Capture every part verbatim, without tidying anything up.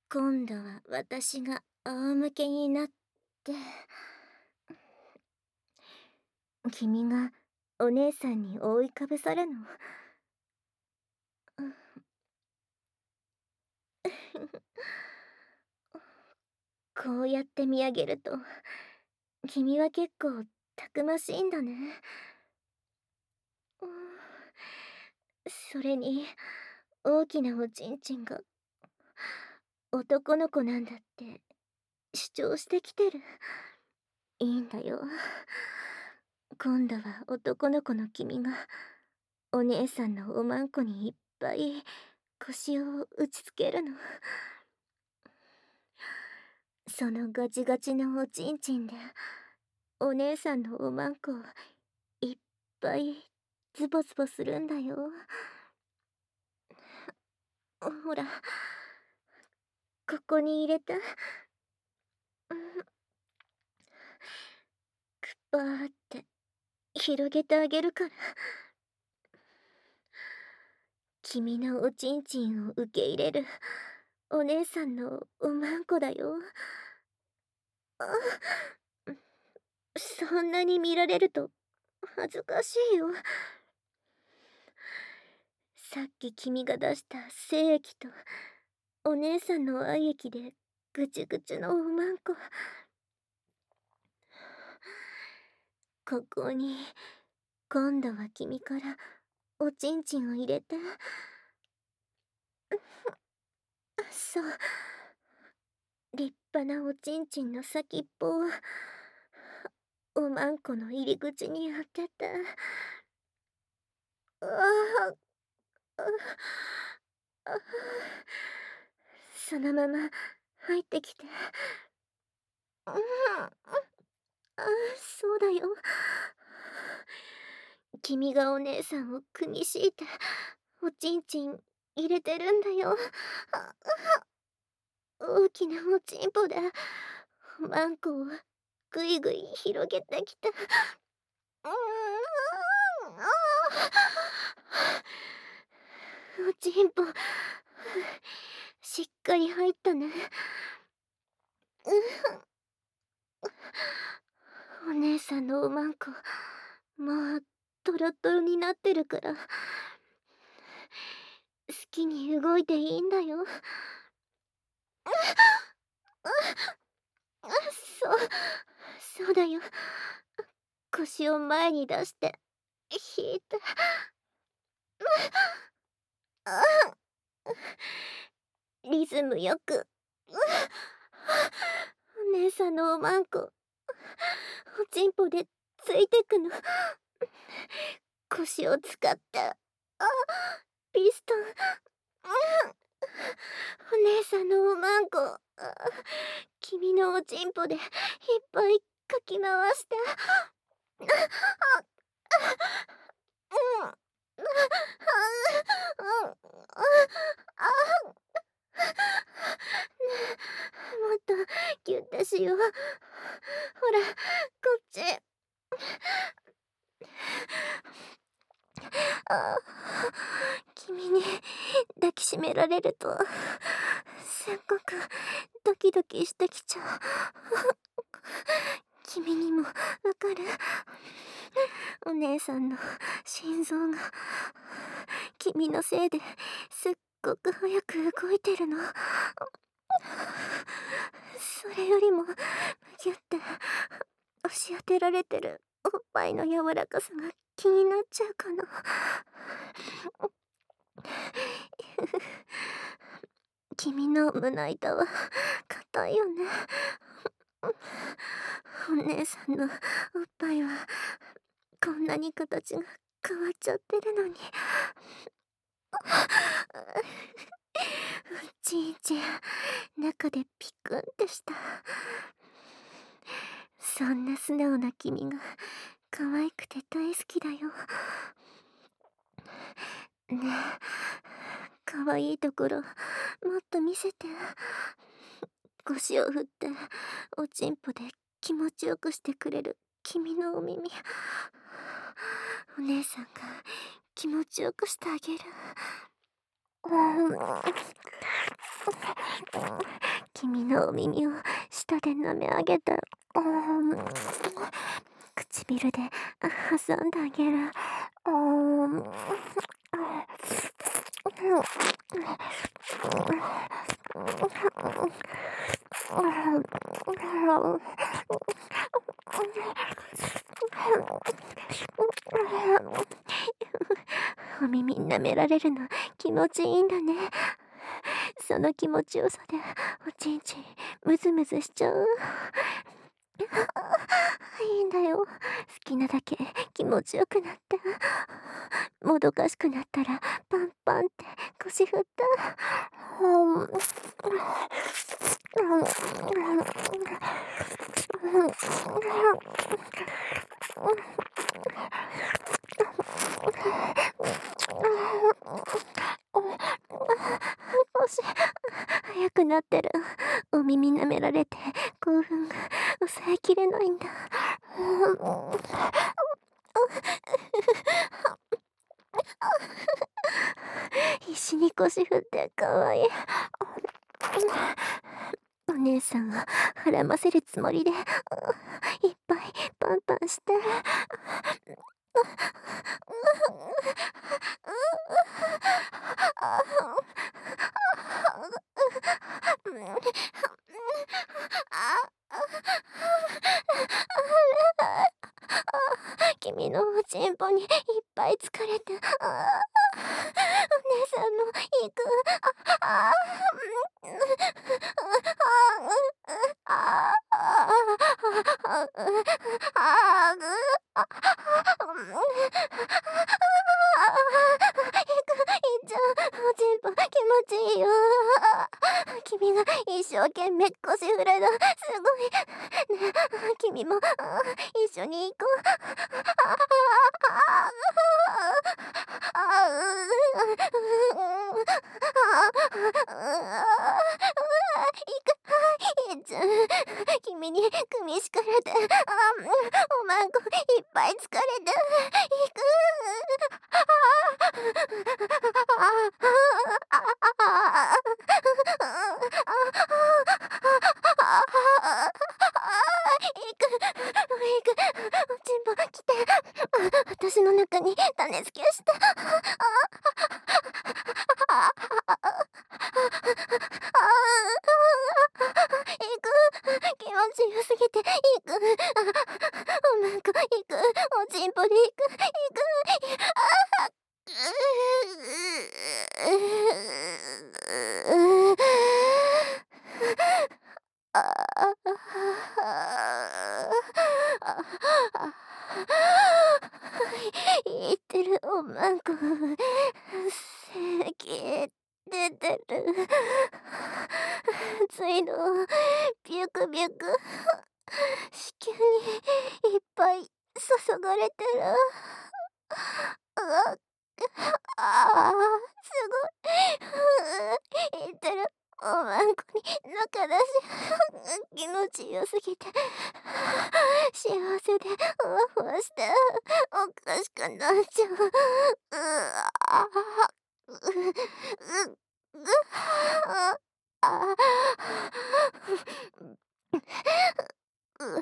今度は私が仰向けになって、君がお姉さんに覆いかぶさるの。こうやって見上げると、君は結構たくましいんだね。それに、大きなおちんちんが男の子なんだって主張してきてる。いいんだよ。今度は男の子の君がお姉さんのおまんこにいっぱい腰を打ちつけるの。そのガチガチのおちんちんでお姉さんのおまんこをいっぱいズボズボするんだよ。ほら、ここに入れた。くぱーって広げてあげるから。君のおちんちんを受け入れるお姉さんのおまんこだよ。そんなに見られると恥ずかしいよ。さっき君が出した精液とお姉さんの愛液でぐちゅぐちゅのおまんこ。ここに今度は君からおちんちんを入れて。そう、立派なおちんちんの先っぽをおまんこの入り口に当てて。ああ、ああ、そのまま入ってきて。うん、ああ、そうだよ。君がお姉さんを組み敷いておちんちん入れてるんだよ。大きなおちんぽでおまんこをぐいぐい広げてきて。うん、あおちんぽしっかり入ったね。お姉さんのおまんこもうトロトロになってるから好きに動いていいんだよ。そう、そうだよ。腰を前に出して引いて。リズムよく。お姉さんのおまんこおちんぽでついてくの。腰を使って。あ、ピストン。お姉さんのおまんこ君のおちんぽでいっぱいかき回して。もっとギュッてしよう。ほら、こっち。ああ、君に抱きしめられるとすっごくドキドキしてきちゃう。君にもわかる？お姉さんの心臓が君のせいですっごく早く動いてるの。それよりもギュッて押し当てられてるおっぱいの柔らかさが気になっちゃうかな。君の胸板は硬いよね。お姉さんのおっぱいはこんなに形が変わっちゃってるのに。ちんちん中でピクンってした。そんな素直な君が可愛くて大好きだよ。ねえ、可愛いところもっと見せて。腰を振っておちんぽで気持ちよくしてくれる君のお耳、お姉さんが気持ちよくしてあげる。 お耳を舌で舐め上げたら、うーん、唇で挟んであげる。うーん。お耳舐められるの気持ちいいんだね。その気持ちよさでおちんちんムズムズしちゃう。いいんだよ。好きなだけ気持ちよくなって。もどかしくなったらパンパンって腰振った。うん。腰速くなってる。お耳舐められて興奮が抑えきれないんだ。必死に腰振ってかわいい。お姉さんは孕ませるつもりでいっぱいパンパンして。君のおちんぽにいっぱい疲れて、あお姉さんの行く、ああああいっちゃう、おちんぽ気持ちいいよ。君が一生懸命腰振るのすごいね。君も一緒に行こう。いっちゃん、君に組しかられて、おまんこいっぱい疲れていく。おちんぽ来て。私の中に種付けして。行く。気持ちよすぎて行く。おまんこ行く。おちんぽで行く。行く。言ってるおまんこ咳出てる。ついのビュクビュク子宮にいっぱい注がれてる。ああ、すごい。言ってるおまんこに中だし気持ちよすぎて幸せでふわふわしておかしくなっちゃう。うあううぐああう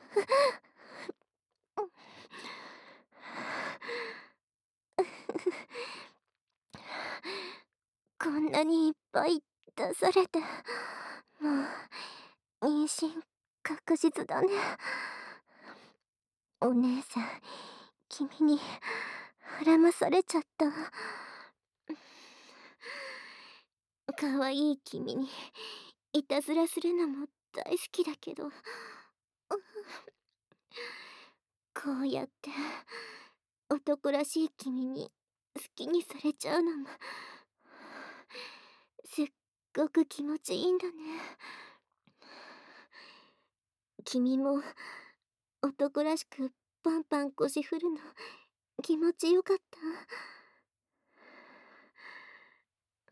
こんなにいっぱい出されて、もう妊娠確実だね。お姉さん、君に孕まされちゃった。かわいい君にいたずらするのも大好きだけど、こうやって男らしい君に好きにされちゃうのもすっごく気持ちいいんだね。君も男らしくパンパン腰振るの気持ちよかった？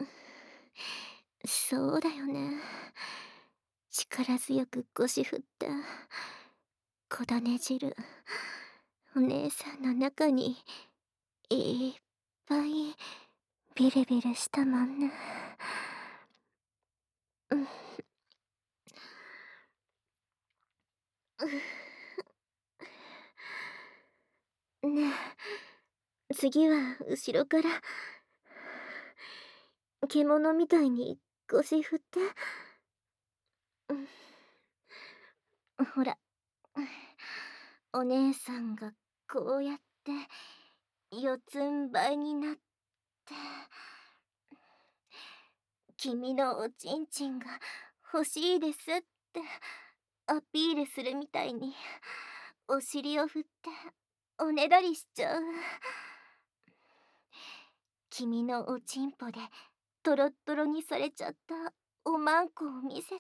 そうだよね。力強く腰振って小種汁お姉さんの中にいっぱいビリビリしたもんね。うん。 次は後ろから。獣みたいに腰振って。うん。ほら、お姉さんがこうやって四つん這いになって、君のおちんちんが欲しいですってアピールするみたいにお尻を振っておねだりしちゃう。君のおちんぽでトロットロにされちゃったおまんこを見せて、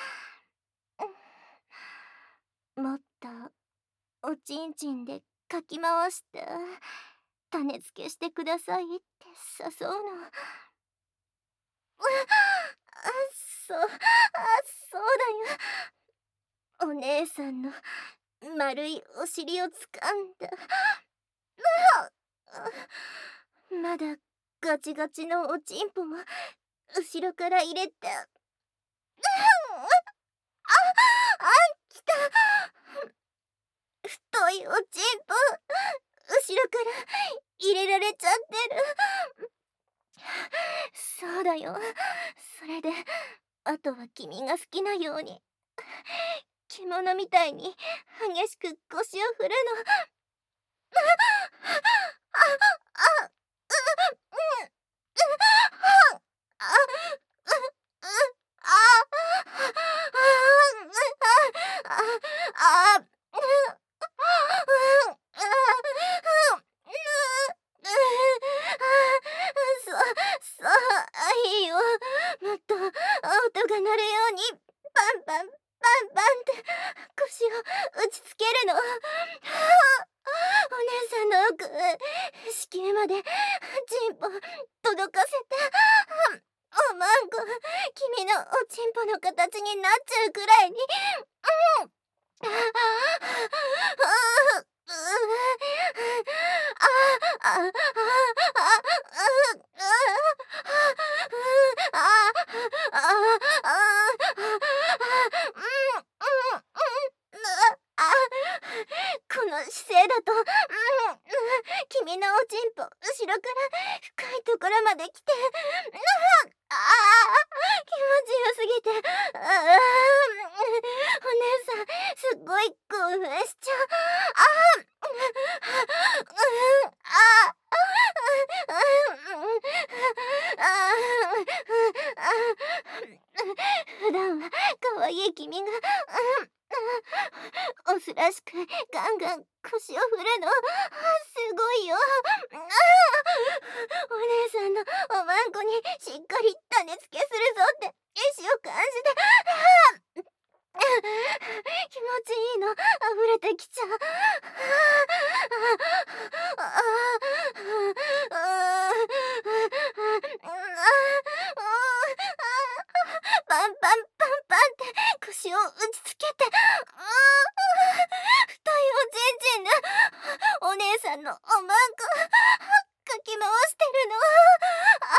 もっとおちんちんでかき回して種付けしてくださいって誘うの。あ、そう、あ、そうだよ。お姉さんの丸いお尻をつかんだ。まだガチガチのおちんぽを後ろから入れて。あ、あ、きた。太いおちんぽ後ろから入れられちゃってる。そうだよ。それであとは君が好きなように獣みたいに激しく腰を振るの。あ、あ、う、うん、う、あ、う、う、あ、あ、あ、あ、そう、そう、いいよ。もっと音が鳴るようにパンパンパンパンって腰を打ちつけるの。お姉さんの奥子宮までチンポ届かせて、おまんこ君のおちんぽの形になっちゃうくらいに。うん。ああ、あ、あ、あ、この姿勢だと、君のおちんぽ後ろから深いところまで来て、ああ、気持ちよすぎて、ああ、お姉さんすっごい興奮しちゃう。ああ、ああ、普段は可愛い君がオスらしくガンガン腰を振るのすごいよ。お姉さんのおまんこにしっかり種付けするぞって意志を感じて、気持ちいいの溢れてきちゃう。パンパンパンパンって腰を打ちつけて、太いおちんちんでお姉さんのおまんこかき回してるの。あ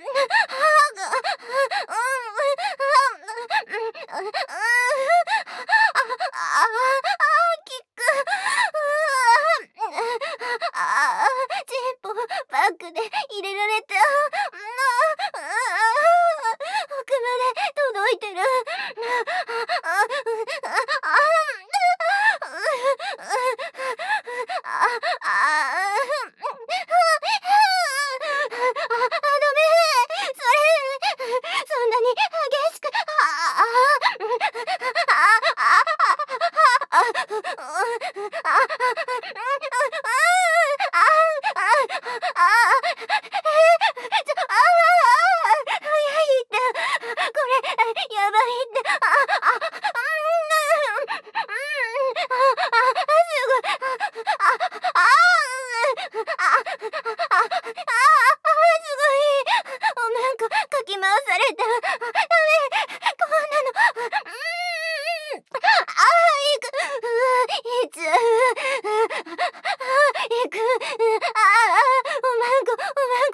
あ、キック。ああ、チンポバッグで入れられて、奥まで届いてる。そんなに激しく、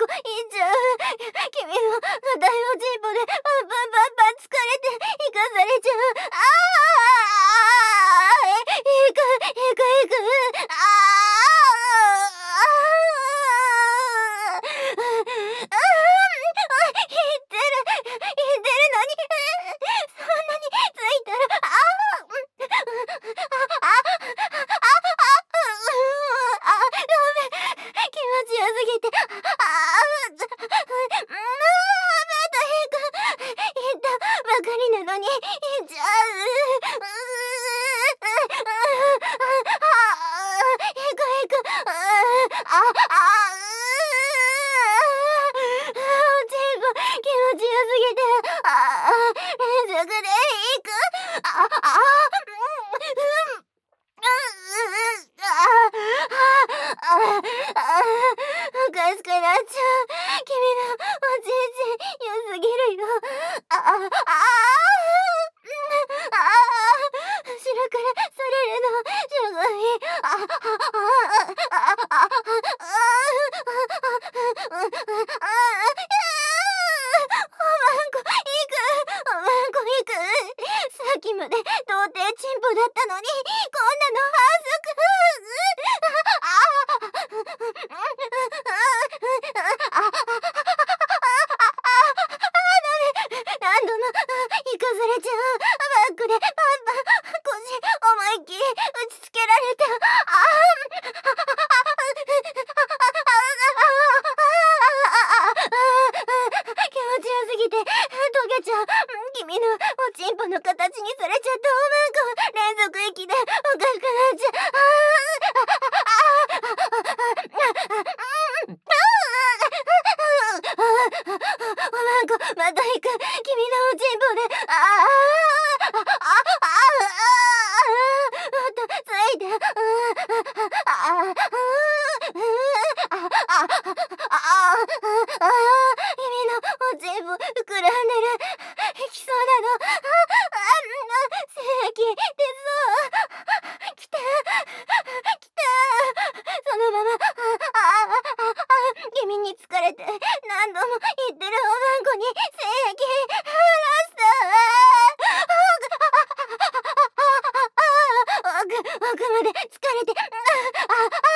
君も大のチンポでパンパンパンパン疲れて生かされにいっちゃう。ううああ、いくいく。ああ、あう全部気持ちよすぎて、ああ、連続でいく。ああ、うん、うん。ううああ、ああ、おかしくなっちゃう。君のおちんちん良すぎるよ。ああ、ああ、うん、ああ、後ろからされるのすごい。ああ、ああ、ああ、ああ、ああ、ああ、ああ、おまんこ行く、おまんこ行く。さっきまで童貞チンポだったのに、こんなの反則。何度も行かされちゃう。バックでパンパン腰思いっきり打ちつけられた。あ気持ちよすぎて溶けちゃう。君のおちんぽの形にされちゃったおまんこ連続息でおかしくなっちゃう。おまんこまた行く。君のおちんぽでああああああもっとついてあああ君のおちんぽ膨らんでる。いきそうなの。精液出そう。来た来た。そのまま君に疲れて何度も言ってるおまんこに精液降らした。奥奥まで疲れてああ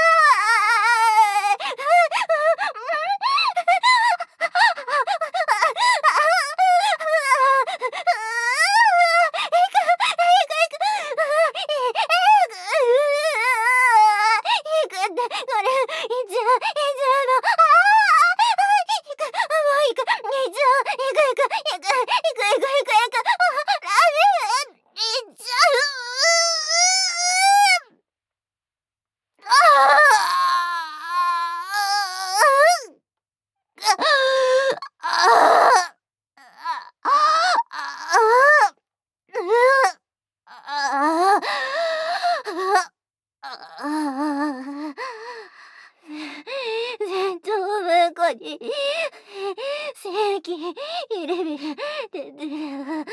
前頭文庫に精液入れびれ出てる。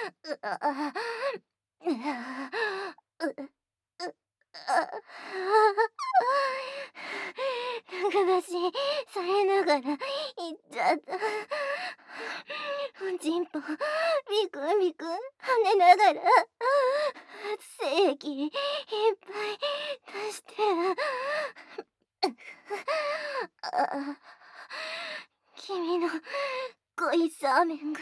たくましいされながら言っちゃった。おちんぽビクンビクン跳ねながら精液いっぱい出してあ君の濃いサーメンが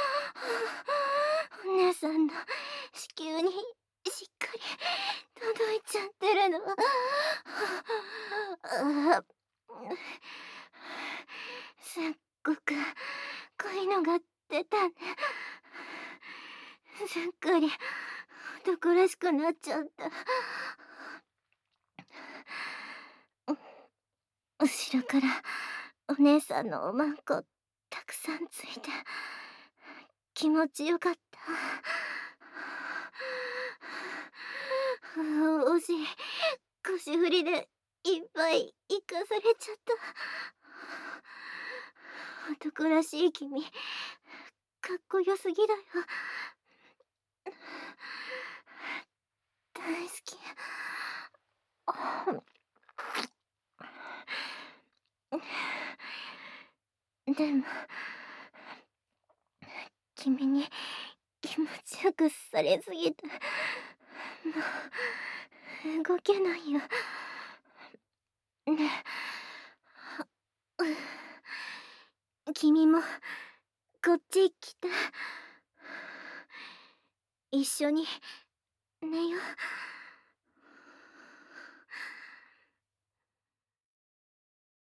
お姉さんの子宮にしっかり届いちゃってるの。あすっごく濃いのが出たね。すっかり男らしくなっちゃった。後ろからお姉さんのおまんこたくさんついて気持ちよかった。惜しい腰振りでいっぱい生かされちゃった。男らしい君かっこよすぎだよ。大好き。でも君に気持ちよくされすぎてもう動けないよ。ねえ君もこっち来て一緒に寝よう。